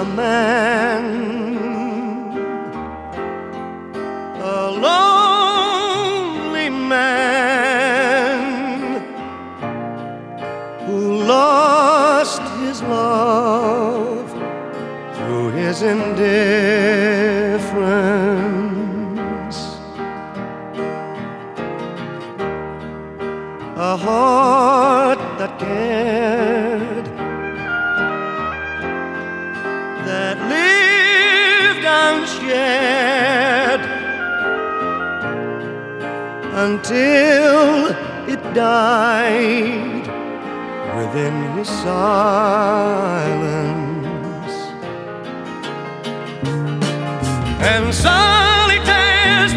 a man, a lonely man, who lost his love through his indifference. A heart that cared, that lived unshared until it died within his silence. And